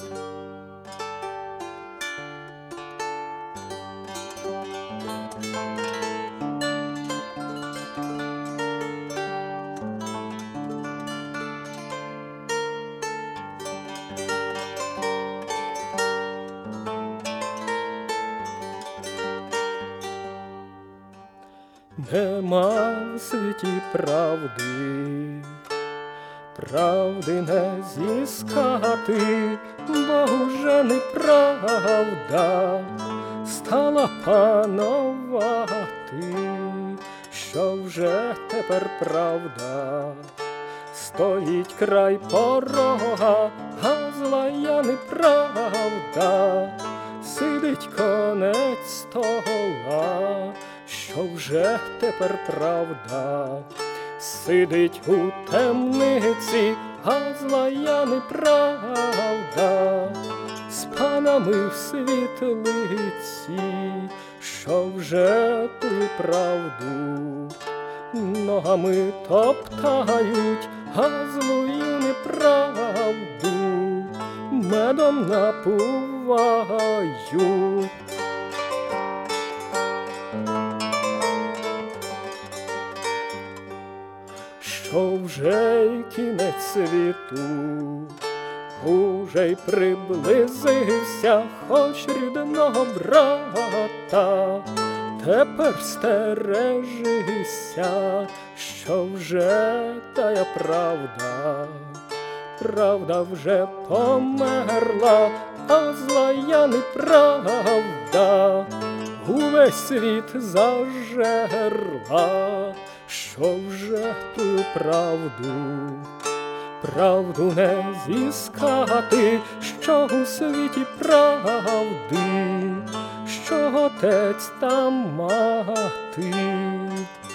Нема в світі правди не зіскати, бо вже неправда стала панувати, що вже тепер правда стоїть край порога, а злая неправда сидить конець стола, що вже тепер правда сидить у темниці, а злая неправда з панами в світлиці, що вже ту правду ногами топтають, а злую неправду медом напувають. Що вже й кінець світу уже й приблизився, хоч рідного брата тепер стережися, що вже тая правда вже померла, а злая неправда увесь світ зажерла, що вже ту правду не зіскати, що у світі правди, що отець та мати.